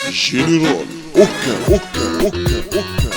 جنرال اوكا اوكا اوكا اوكا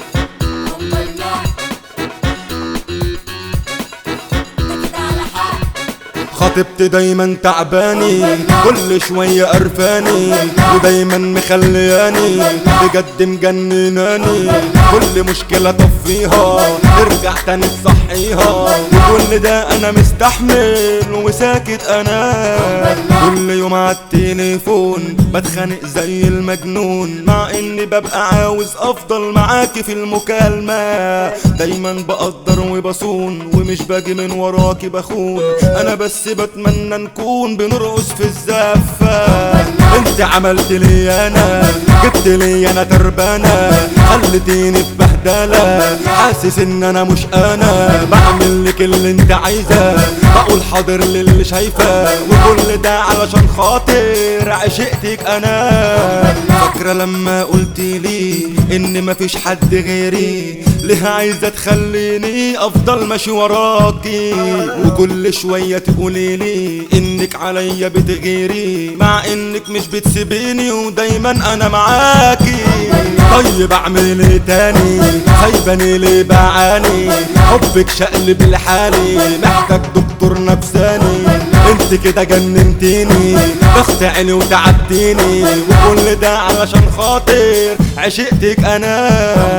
خطيبتي دايما تعباني، كل شوية قرفاني، ودايما مخلياني بجد مجنناني. كل مشكلة طفيها ترجع تاني تصحيها، وكل ده انا مستحمل وساكت انا. كل يوم عالتليفون بتخانق زي المجنون، مع اني ببقى عاوز افضل معاكي في المكالمة. دايما بقدر وبصون ومش باجي من وراكي بخون، انا بس بتمنى نكون بنرقص في الزفة. انت عملت لي انا، جبت لي انا تربانة، خلتيني في بهدلة، حاسس ان انا مش انا. بعمل لك اللي انت عايزة، بقول حاضر للي شايفة، وكل ده علشان خاطر عشقتك انا. فاكرة لما قلتي لي ان مفيش حد غيري، ليه عايزة تخليني افضل ماشي وراكي، وكل شوية تقولي لي انك عليا بتغيري، مع انك مش بتسيبيني ودايما انا معاكي. طيب اعمل ايه تاني، سايباني ليه بعاني، حبك شقلب لحالي، محتاج دكتور نفساني. انت كده جننتيني، ضغط عيني وتعبتيني، وكل ده علشان خاطر عشقتك انا.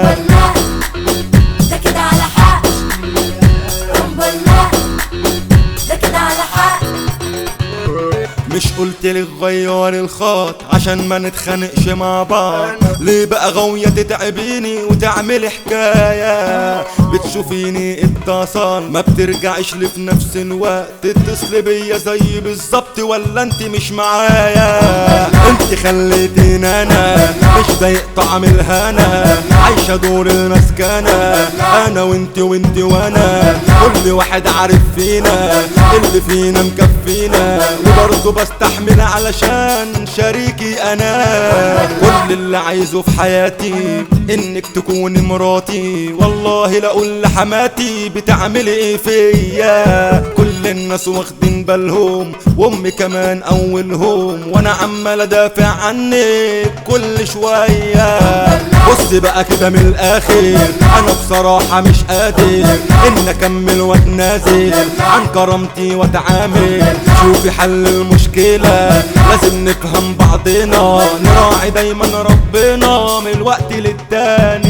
ده كده على حق، ده كده على حق. مش قلتلك غيري الخط عشان ما نتخانقش مع بعض؟ ليه بقى غاوية تتعبيني وتعملي حكاية؟ بتشوفيني اتصال ما بترجعش لي في نفس الوقت، تتصلي بيا زي بالظبط ولا انت مش معايا؟ انت خليتيني انا مش ضايق طعم الهنا، عايشة دور المسكنة، انا وانت وانت وانا، كل واحد عارف فينا اللي فينا مكفينا، وبرضه بستحمل علشان شريكي انا. كل اللي عايزه في حياتي انك تكوني مراتي، والله لا اقول لحماتي بتعملي ايه فيا. كل الناس واخدين بالهم وامي كمان اولهم، وانا عمال ادافع عنك كل شوية. بص بقى كده من الاخر، انا بصراحة مش قادر ان اكمل واتنازل عن كرامتي واتعامل. شوفي حل المشكلة، لازم نفهم بعضنا، نراعي دايما ربنا من الوقت للتاني.